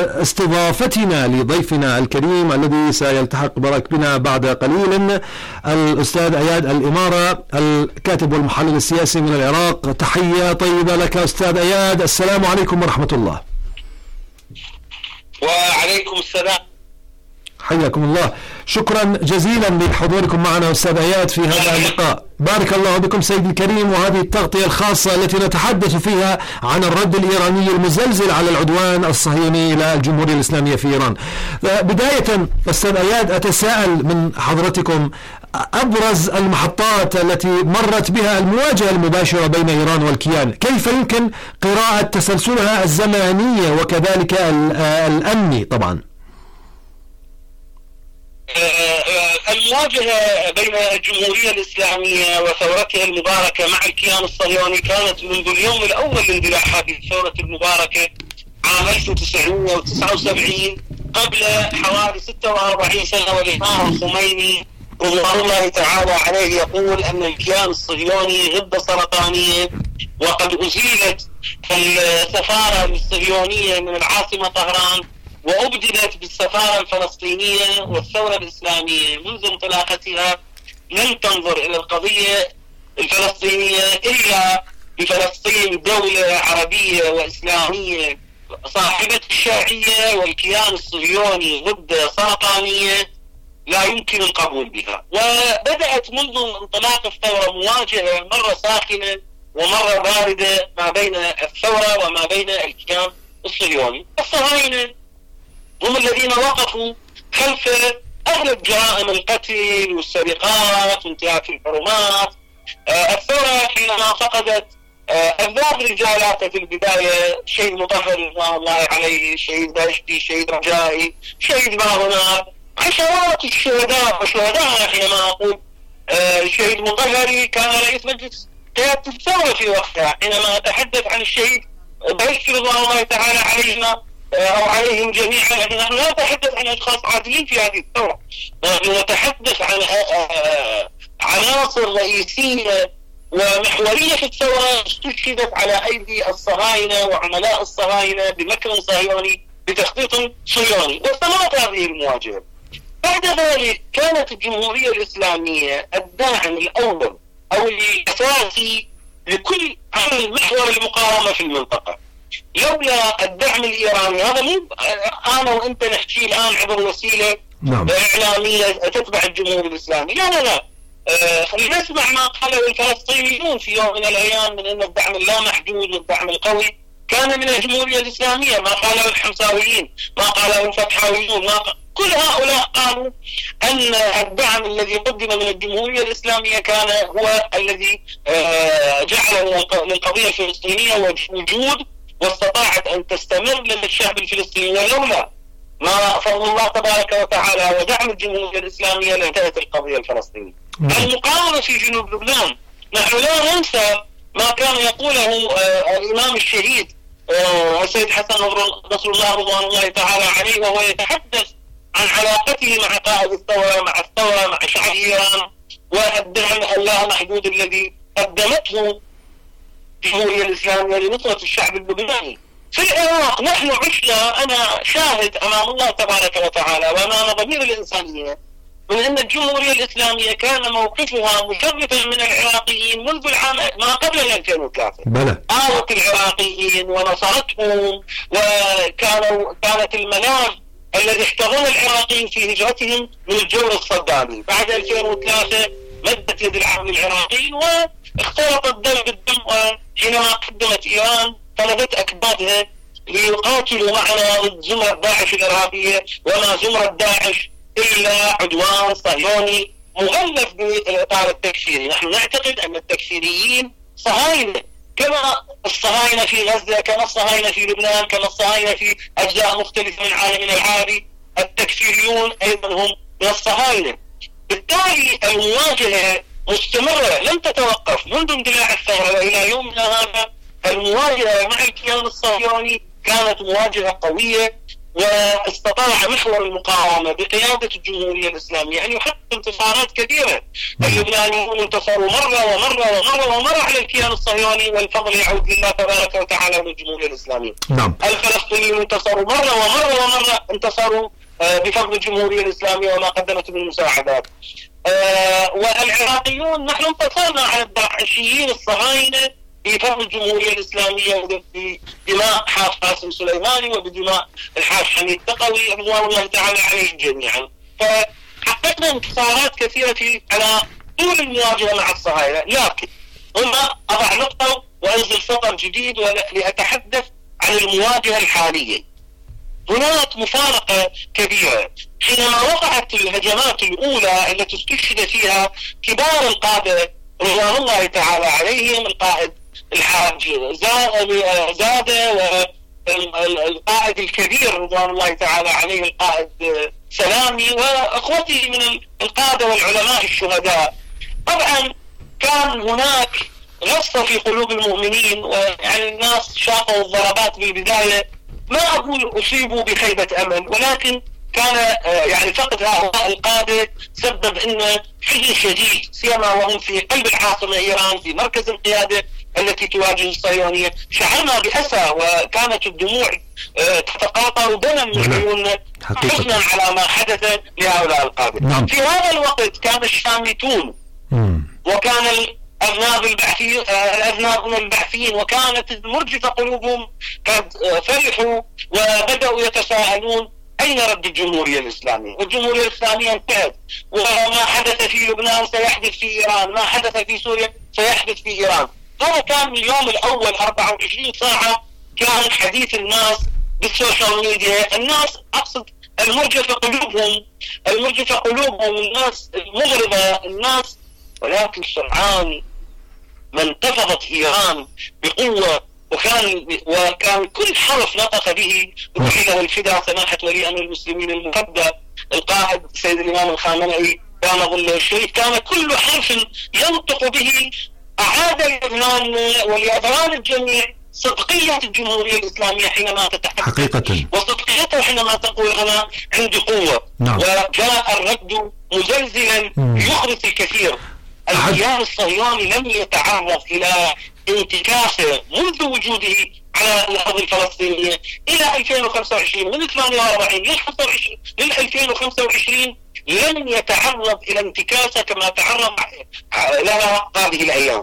استضافتنا لضيفنا الكريم الذي سيلتحق بنا بعد قليل، الأستاذ أياد الإمارة، الكاتب والمحلل السياسي من العراق. تحية طيبة لك أستاذ أياد، السلام عليكم ورحمة الله. وعليكم السلام. حياكم الله، شكرا جزيلا لحضوركم معنا أستاذ أياد في هذا اللقاء. بارك الله بكم سيدي الكريم، وهذه التغطية الخاصة التي نتحدث فيها عن الرد الإيراني المزلزل على العدوان الصهيوني إلى الجمهورية الإسلامية في إيران. بداية أستاذ أياد، أتساءل من حضرتكم أبرز المحطات التي مرت بها المواجهة المباشرة بين إيران والكيان، كيف يمكن قراءة تسلسلها الزمانية وكذلك الأمني طبعا؟ المواجهة بين الجمهورية الإسلامية وثورتها المباركة مع الكيان الصهيوني كانت منذ اليوم الأول لاندلاع هذه الثورة المباركة عام 1979 قبل حوالي 46 سنة. والإمام الخميني رضوان الله تعالى عليه يقول أن الكيان الصهيوني غدة سرطانية، وقد أزيلت السفارة الصهيونية من العاصمة طهران وأبدلت بالسفارة الفلسطينية. والثورة الإسلامية منذ انطلاقتها لم تنظر إلى القضية الفلسطينية إلا بفلسطين دولة عربية وإسلامية صاحبة الشرعية، والكيان الصهيوني غدة سرطانية لا يمكن القبول بها. وبدأت منذ انطلاق الثورة مواجهة مرة ساخنة ومرة باردة ما بين الثورة وما بين الكيان الصهيوني. الصهاينة هم الذين وقفوا خلف أغلب جرائم القتل والسرقات وانتهاك الحرمات. الثورة حينما فقدت أذاب رجالاتها في البداية، شهيد مطهر رضوان الله عليه، شهيد داشتي، شهيد رجائي، شهيد باغنار، عشرات الشهداء وشهداء. حينما أقول الشهيد مطهري كان رئيس مجلس قيادة الثورة في وقتها. حينما أتحدث عن الشهيد داشتي رضوان الله تعالى عليهما أو عليهم جميعا، نحن لا نتحدث عن أشخاص عاديين في هذه الثورة، نحن نتحدث عن عناصر رئيسية ومحورية في الثورة استشهدت على أيدي الصهاينة وعملاء الصهاينة بمكر صهيوني بتخطيط صهيوني. واستمرت هذه المواجهة. بعد ذلك كانت الجمهورية الإسلامية الداعم الأول أو الأساسي لكل عمل محور المقاومة في المنطقة. لولا الدعم الإيراني، هذا مو أنا وأنت نحكي الآن عبر وسيلة إعلامية تتبع الجمهورية الإسلامية، لا خلينا نسمع ما قاله الفلسطينيون في يوم من الأيام من أن الدعم اللامحدود والدعم القوي كان من الجمهورية الإسلامية. ما قاله الحمساويين، ما قاله الفتحاويون، كل هؤلاء قالوا أن الدعم الذي قدم من الجمهورية الإسلامية كان هو الذي جعل للقضية الفلسطينية وجود واستطاعت أن تستمر للشعب الفلسطيني. ولولا ما فضل الله تبارك وتعالى ودعم الجمهورية الإسلامية لانتهت القضية الفلسطينية. المقاومة في جنوب لبنان، نحن لا ننسى ما كان يقوله الإمام الشهيد السيد حسن نصر الله رضوان الله تعالى عليه، وهو يتحدث عن علاقته مع قائد الثورة، مع شعب إيران، والدعم اللامحدود الذي قدمته الجمهورية الإسلامية لنصرة الشعب اللبناني. في العراق نحن عشنا، أنا شاهد أمام الله تبارك وتعالى وأمام ضمير الإنسانية من أن الجمهورية الإسلامية كان موقفها مشرفا من العراقيين منذ العام ما قبل 2003. آوت العراقيين ونصرتهم، وكانت الملاذ الذي احتضن العراقيين في هجرتهم من الجور الصدامي. بعد 2003 مدت يد العام العراقيين واختلط الدم بالدم، وحينما قدمت إيران طلبت أكبادها ليقاتلوا معنا ضد زمرة داعش الإرهابية، وما زمرة داعش إلا عدوان صهيوني مغلف بالإطار التكفيري. نحن نعتقد أن التكفيريين صهاينة، كما الصهاينة في غزة، كما الصهاينة في لبنان، كما الصهاينة في أجزاء مختلفة من عالمنا العربي. التكفيريون أيضا هم من الصهاينة. بالتالي المواجهة مستمرة لم تتوقف منذ اندلاع الثورة وإلى يومنا هذا. المواجهة مع الكيان الصهيوني كانت مواجهة قوية، واستطاع محور المقاومة بقيادة الجمهورية الإسلامية أن يحقق انتصارات كبيرة. اللبنانيون انتصروا مرة على الكيان الصهيوني، والفضل يعود لله تبارك وتعالى وللجمهورية الإسلامية. الفلسطينيون انتصروا مرة انتصروا بفضل الجمهورية الإسلامية وما قدمت من مساعدات. والعراقيون نحن انتصرنا على الداعشيين الصهاينة بفضل الجمهورية الإسلامية وبدماء حاج قاسم سليماني وبدماء الحاج حميد تقوي رضوان الله تعالى عليهم جميعا. فحققنا انتصارات كثيرة على طول المواجهة مع الصهاينة. لكن هنا أضع نقطة وأنزل سطر جديد لأتحدث عن المواجهة الحالية. هناك مفارقة كبيرة. حينما وقعت الهجمات الأولى التي استشهد فيها كبار القادة رضوان الله تعالى عليهم، القائد الحاج زادة والقائد الكبير رضوان الله تعالى عليه القائد سلامي وأخوته من القادة والعلماء الشهداء، طبعا كان هناك غصة في قلوب المؤمنين، ويعني الناس شاقوا الضربات بالبداية، ما أقول أصيبوا بخيبة أمل، ولكن كان يعني فقد هؤلاء القادة سبب إن حزن شديد، سيما وهم في قلب العاصمة إيران في مركز القيادة التي تواجه الصهيونية. شعرنا بأسى وكانت الدموع تتقاطر دما من عيوننا حزنا على ما حدث لهؤلاء القادة. نعم. في هذا الوقت كان الشامتون وكان الأذناب من البعثيين وكانت المرجفة قلوبهم قد فرحوا وبدأوا يتساءلون أين رد الجمهورية الإسلامية؟ والجمهورية الإسلامية انتهت، وما حدث في لبنان سيحدث في إيران، ما حدث في سوريا سيحدث في إيران. هذا كان اليوم الأول 24 ساعة كان حديث الناس بالسوشيال ميديا، الناس أقصد المرجفة قلوبهم الناس المغرضة الناس، ولكن سرعان ما انتفضت إيران بقوة وكان كل حرف نطق به روحي له الفداء سماحة ولي أمر المسلمين المقدس القائد سيد الإمام الخامنئي كان ظله الشريف، كان كل حرف ينطق به أعاد لبنان ولأذهان الجميع صدقية الجمهورية الإسلامية حينما تتحدث حقيقة، وصدقيته حينما تقول أنا عندي قوة. نعم. وجاء الرد مزلزلا يخرس الكثير. الكيان الصهيوني لم يتعرض إلى انتكاسة منذ وجوده على الأرض الفلسطينية إلى 2025، من 48 لل 2025 لم يتعرض إلى انتكاسة كما تعرض لها هذه الأيام.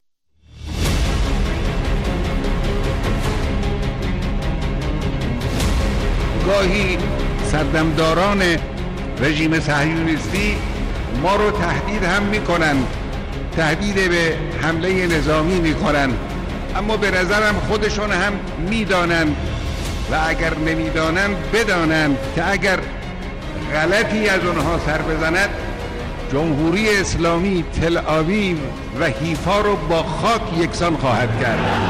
گاهی سردمداران رژیم صهیونیستی ما رو تهدید هم میکنن، تهدید به حمله نظامی میکنن، اما به نظرم خودشون هم میدانن و اگر نمیدانن بدانن که اگر غلطی از اونها سر بزند جمهوری اسلامی تل آویو و حیفا رو با خاک یکسان خواهد کرد.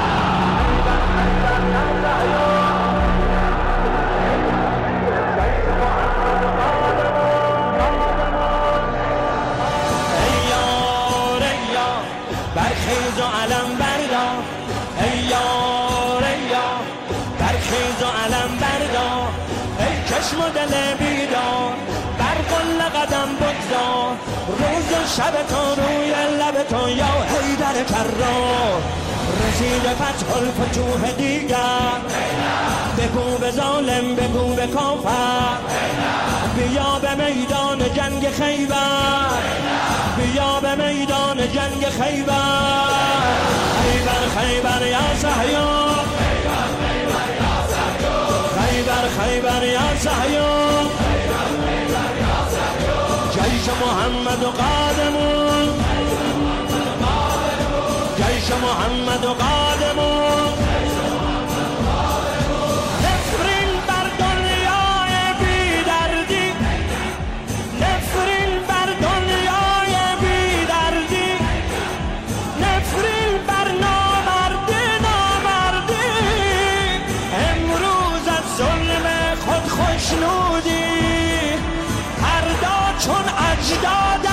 مدل بیدار بر قل قدم بگذار، روز شب تو روی لب تو یا حیدر کرار، رسید فتح الفتوح دیگر، بگو به ظالم بگو به کافر، بیا به میدان جنگ خیبر، بیا به میدان جنگ خیبر، خیبر خیبر یا صهیون، خیبر یا صهیون، جیش محمد و قادمون، جیش محمد و قادمون، نفرین بر دنیای بی دردی، نفرین بر دنیای بی دردی، نفرین بر نامردی، امروز از ظلم خود خوشنودی، فردا چون اجدادت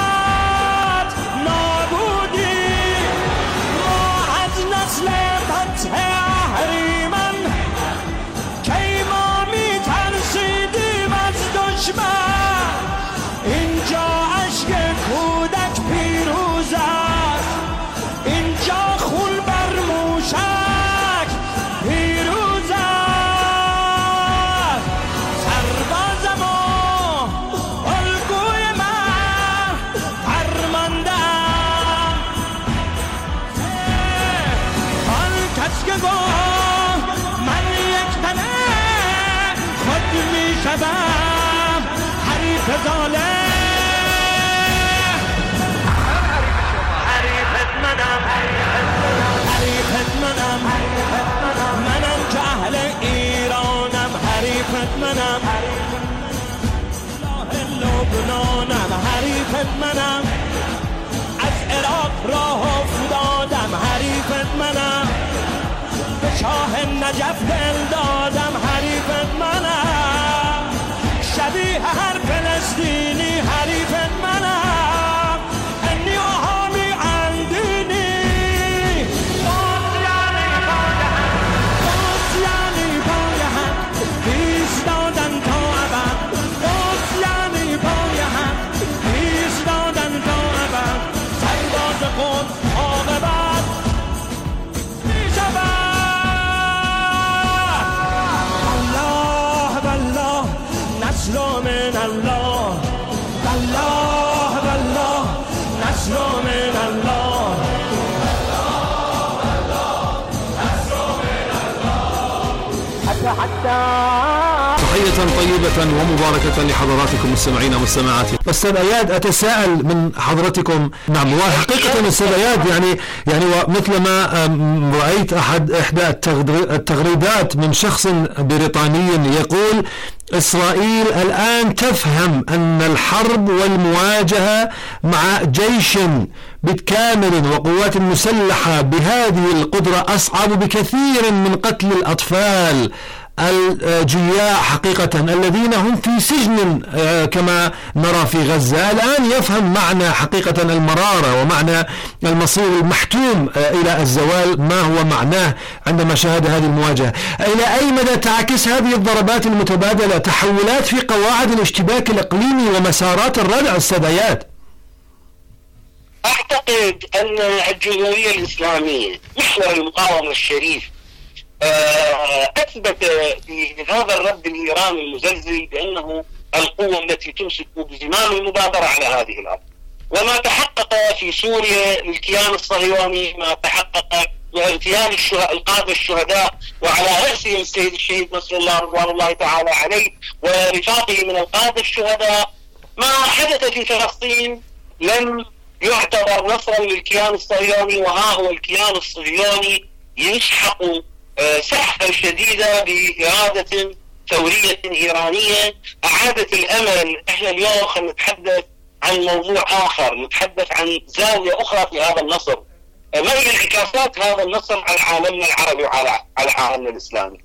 نابودی، ما از نسل فتح اهریمن کی ما می ترسیدیم از دشمن، اینجا عشق کودک پیروز است، اینجا خون بر موشک پیروز است، سرباز ما الگوی من فرمانده، آن کس که گفت من یک تنه خود می شدم حریف ظالم، حریفت منم، حریفت منم، منم که اهل ایرانم، حریفت منم، لبنانم حریف منم، از عراق راه افتادم حریف منم، به شاه نجف دل دادم حریف منم، شبیه هر فلسطینی حریف منم، انی آهامی اندینی باز یعنی باید ایستادن تا ابد، باز یعنی باید ایستادن تا ابد، سرباز خود عاقبت می شود. الله والله نصر من الله، والله والله نصر من الله، تحية طيبة ومباركة لحضراتكم مستمعين ومستمعاتنا. أستاذ أياد، أتساءل من حضرتكم، نعم وحقيقة أستاذ أياد يعني مثلما رأيت إحدى التغريدات من شخص بريطاني يقول: إسرائيل الآن تفهم أن الحرب والمواجهة مع جيش بالكامل وقوات مسلحة بهذه القدرة أصعب بكثير من قتل الأطفال الجياع حقيقة الذين هم في سجن كما نرى في غزة. الآن يفهم معنى حقيقة المرارة ومعنى المصير المحتوم إلى الزوال ما هو معناه عندما شاهد هذه المواجهة. إلى أي مدى تعكس هذه الضربات المتبادلة تحولات في قواعد الاشتباك الإقليمي ومسارات الردع السدايات؟ أعتقد أن الجمهورية الإسلامية محور المقاومة الشريف أثبت في هذا الرد الإيراني المزلزل بأنه القوة التي تمسك بزمام المبادرة على هذه الأرض. وما تحقق في سوريا للكيان الصهيوني، ما تحقق واغتيال القادة الشهداء وعلى رأسهم الشهيد نصر الله رضوان الله تعالى عليه ورفاقه من القادة الشهداء، ما حدث في فلسطين لم يعتبر نصرا للكيان الصهيوني، وها هو الكيان الصهيوني يسحق سحقا شديدا بإرادة ثورية إيرانية أعادت الأمل. إحنا اليوم خلينا نتحدث عن موضوع آخر، نتحدث عن زاوية أخرى في هذا النصر، ما هي انعكاسات هذا النصر على عالمنا العربي وعلى عالمنا الإسلامي.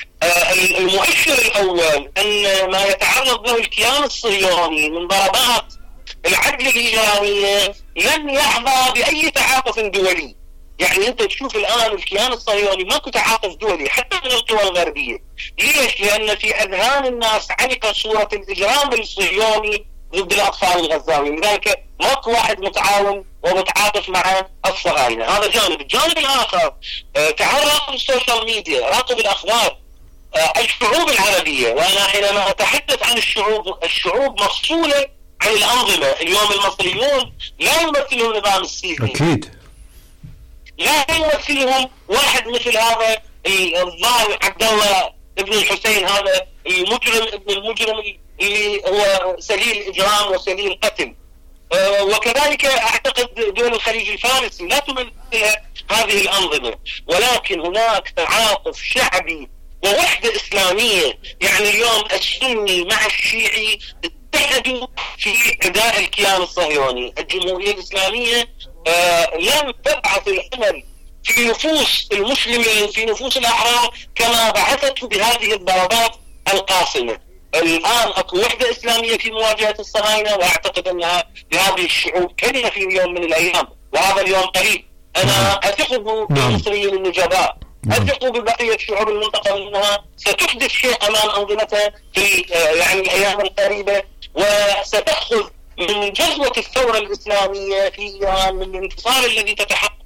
المؤشر الأول أن ما يتعرض له الكيان الصهيوني من ضربات العدل الإيرانية لن يحظى بأي تعاطف دولي. يعني أنت تشوف الآن الكيان الصهيوني ماكو تعاطف دولي حتى من القوى الغربية. ليش؟ لأن في أذهان الناس علقت صورة الإجرام الصهيوني ضد الأطفال الغزاويين، لذلك ماكو واحد متعاون ومتعاطف مع الصهاينة. هذا جانب. الجانب الآخر تعال راقب السوشيال ميديا، راقب الأخبار. الشعوب العربية، وأنا حينما أتحدث عن الشعوب مفصولة عن الأنظمة. اليوم المصريون لا يمثلون النظام السيسي، أكيد لا يمثلهم واحد مثل هذا الظاهر عبد الله ابن الحسين، هذا المجرم ابن المجرم اللي هو سليل الإجرام وسليل القتل. وكذلك أعتقد دول الخليج الفارسي لا تمثلها هذه الأنظمة، ولكن هناك تعاطف شعبي ووحدة إسلامية. يعني اليوم السني مع الشيعي اتحدوا في إداء الكيان الصهيوني. الجمهورية الإسلامية لم تبعث الأمل في نفوس المسلمين، في نفوس الأحرار كما بعثته بهذه الضربات القاصمة. الآن أكو وحدة إسلامية في مواجهة الصهاينة، وأعتقد أنها لهذه الشعوب كلمة في يوم من الأيام، وهذا اليوم قريب. أنا أثق بالمصريين النجباء، أثق ببقية شعوب المنطقة أنها ستحدث شيء أمام أنظمتها في يعني الأيام القريبة، وستأخذ من جذوة الثورة الإسلامية في إيران، من الانتصار الذي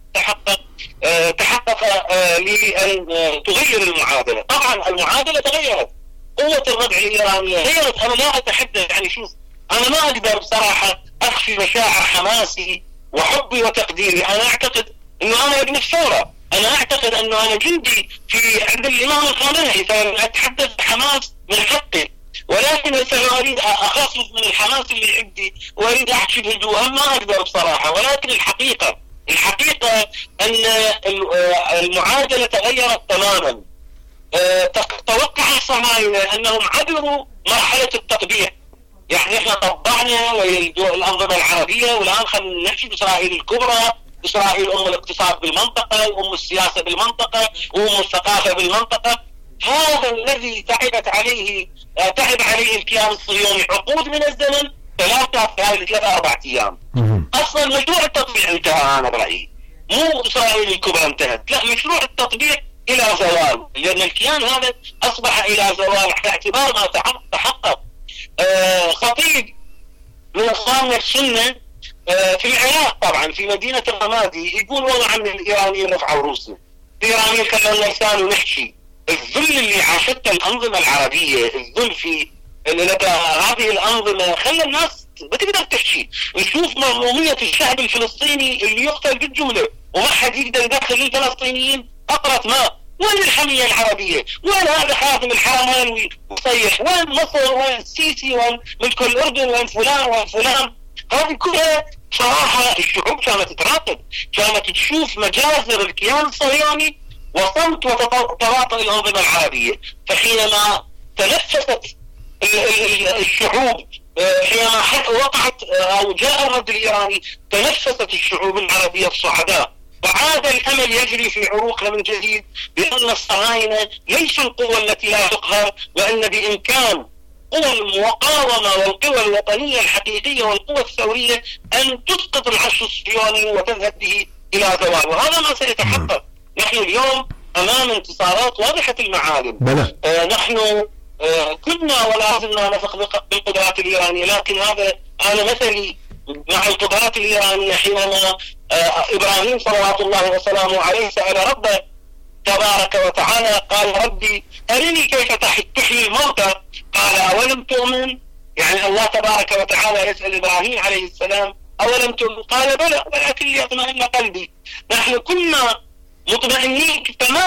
تحقق لأن تغير المعادلة. طبعا المعادلة تغيرت، قوة الردع الإيرانية غيرت. أنا لا أتحدث، يعني شوف، أنا ما أقدر بصراحة أخفي مشاعر حماسي وحبي وتقديري. أنا أعتقد أنه أنا ابن الثورة، أنا أعتقد أنه أنا جندي في عند الإمام الخامنئي، فأتحدث بحماس من حقي، ولكن أريد أخصص من الحماس اللي عندي وأريد أحكي بهدوء. ما أقدر بصراحة، ولكن الحقيقة أن المعادلة تغيرت تماما. توقع الصهاينة أنهم عبروا مرحلة التقبيح، يعني احنا طبعنا الأنظمة العربية، والآن خلينا نحكي بإسرائيل الكبرى. إسرائيل أم الاقتصاد بالمنطقة، وأم السياسة بالمنطقة، وأم الثقافة بالمنطقة. هذا الذي تعب عليه الكيان الصهيوني عقود من الزمن، ثلاثة 4 أيام. أصلا مشروع التطبيع انتهى، أنا برأيي مو إسرائيل الكبرى انتهت، لا، مشروع التطبيع إلى زوال، لأن الكيان هذا أصبح إلى زوال باعتبار ما تحقق. خطيب من أصحابنا السنة في العراق طبعا في مدينة الرمادي يقول والله عن الإيرانيين رفعوا روسنا، الإيرانيين خلونا لسان ونحكي. الذل اللي عاشته الأنظمة العربية، الذل في لدى هذه الأنظمة خلى الناس ما تقدر تحكي. نشوف مظلومية الشعب الفلسطيني اللي يقتل بالجملة وما حد يقدر يدخل الفلسطينيين قطرة ماء. وين الحمية العربية؟ وين هذا خادم الحرمين ويصيح؟ وين مصر؟ وين السيسي؟ وين ملك الأردن؟ وين فلان وين فلان؟ هذه كلها صراحة الشعوب كانت تراقب، كانت تشوف مجازر الكيان الصهيوني وصمت وتواطؤ الأنظمة العربية. فحينما تنفست الشعوب، حينما وقعت أو جاء الرد الإيراني، تنفست الشعوب العربية الصعداء، وعاد الأمل يجري في عروقها من جديد بأن الصهاينة ليسوا القوة التي لا تقهر، وأن بإمكان قوى المقاومة والقوى الوطنية الحقيقية والقوى الثورية أن تسقط العرش الصهيوني وتذهب به إلى زوال. وهذا ما سيتحقق. نحن اليوم أمام انتصارات واضحة المعالم. نحن كنا ولا زلنا نثق بالقدرات الإيرانية، لكن هذا أنا مثلي مع القدرات الإيرانية حينما إبراهيم صلوات الله وسلامه عليه سأل ربه تبارك وتعالى، قال ربي أرني كيف تحيي الموتى، قال أولم تؤمن؟ يعني الله تبارك وتعالى يسأل إبراهيم عليه السلام أولم تؤمن؟ قال بلى ولكن ليطمئن قلبي. نحن كنا مطمئنين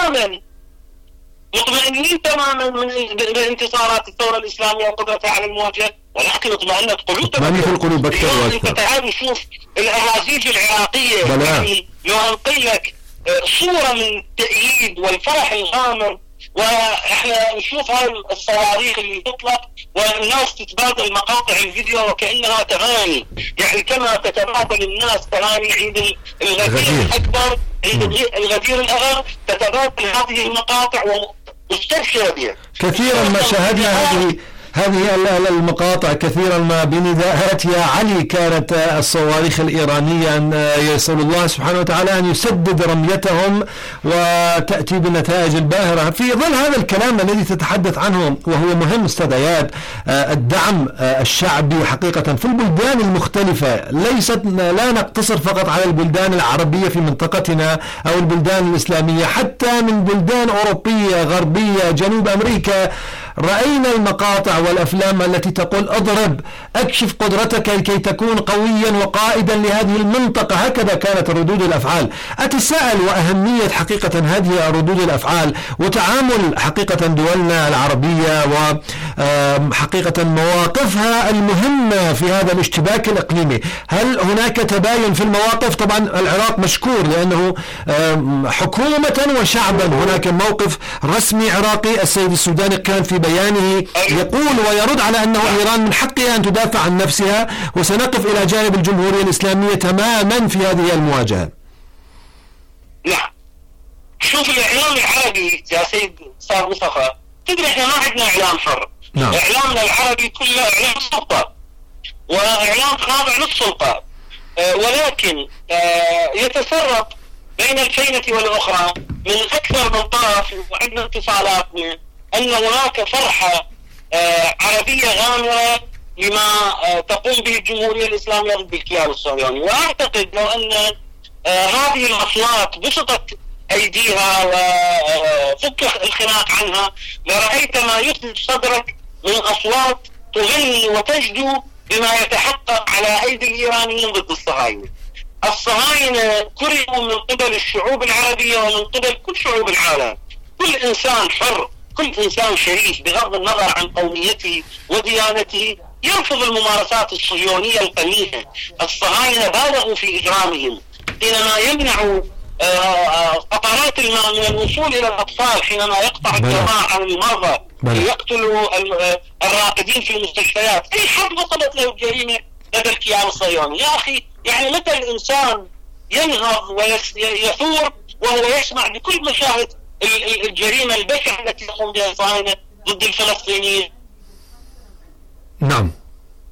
تماما من انتصارات الثورة الإسلامية وقدرتها على المواجهة، ولكن اطمئنت قلوبنا. اليوم انت تعال نشوف الأهازيج العراقية، يعني لو أنقل لك صورة من التأييد والفرح الغامر، واحنا نشوف هاي الصواريخ اللي تطلق والناس تتبادل مقاطع الفيديو وكأنها تغاني، يعني كما تتبادل الناس تغاني عيد الغدير الأكبر، عيد الغدير الأغر، تتبادل هذه المقاطع ومستبشرة بها. كثيرا ما شاهدنا هذه المقاطع، كثيرا ما بنداءات يا علي كانت الصواريخ الإيرانية أن يسأل الله سبحانه وتعالى أن يسدد رميتهم وتأتي بالنتائج الباهرة. في ظل هذا الكلام الذي تتحدث عنه وهو مهم أستاذ اياد، الدعم الشعبي حقيقة في البلدان المختلفة، لا نقتصر فقط على البلدان العربية في منطقتنا أو البلدان الإسلامية، حتى من بلدان أوروبية غربية جنوب أمريكا رأينا المقاطع والأفلام التي تقول اضرب، اكشف قدرتك لكي تكون قويا وقائدا لهذه المنطقة. هكذا كانت ردود الأفعال. أتساءل وأهمية حقيقة هذه ردود الأفعال وتعامل حقيقة دولنا العربية وحقيقة مواقفها المهمة في هذا الاشتباك الإقليمي. هل هناك تباين في المواقف؟ طبعا العراق مشكور لأنه حكومة وشعبا هناك موقف رسمي عراقي. السيد السوداني كان في بيانه يقول ويرد على أنه إيران من حقها أن تدافع عن نفسها، وسنقف إلى جانب الجمهورية الإسلامية تماما في هذه المواجهة. نعم، شوف الإعلام العربي يا سيد صار مصطفى، تدري احنا ما عندنا إعلام حر. نعم. إعلامنا العربي كله إعلام سلطة وإعلام خاضع للسلطة، ولكن يتسرب بين الفينة والأخرى من أكثر من طرف، وعندنا اتصالاتنا أن هناك فرحة عربية غامرة لما تقوم به الجمهورية الإسلامية ضد الكيان الصهيوني. وأعتقد لو أن هذه الأصوات بسطت أيديها وفك الخناق عنها لرأيت ما يثبت صدرك من أصوات تغني وتجدو بما يتحقق على أيدي الإيرانيين ضد الصهاينة. الصهاينة كرهوا من قبل الشعوب العربية ومن قبل كل شعوب العالم. كل إنسان حر، كل إنسان شريف بغض النظر عن قوميته وديانته يرفض الممارسات الصهيونية القميئة. الصهاينة بالغوا في إجرامهم حينما يمنعوا قطرات الماء من الوصول إلى الأطفال، حينما يقطع الدماء عن المرضى، يقتلوا الراقدين في المستشفيات. أي حد وصلت له الجريمة لدى الكيان الصهيوني؟ يا أخي يعني متى الإنسان ينهض ويثور وهو يسمع بكل مشاهد الجريمة البشعة التي يقوم بها الصهاينة ضد الفلسطينيين؟ نعم.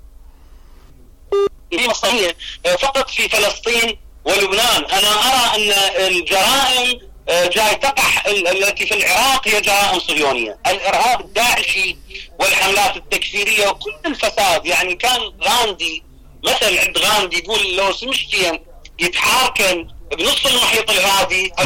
الجريمة الصهيونية فقط في فلسطين ولبنان. أنا أرى أن الجرائم جاي تقع التي في العراق هي جرائم صهيونية. الإرهاب الداعشي والحملات التكفيرية وكل الفساد. يعني كان غاندي مثل عند غاندي يقول لو سمشتين يتحاكم بنص المحيط الهادي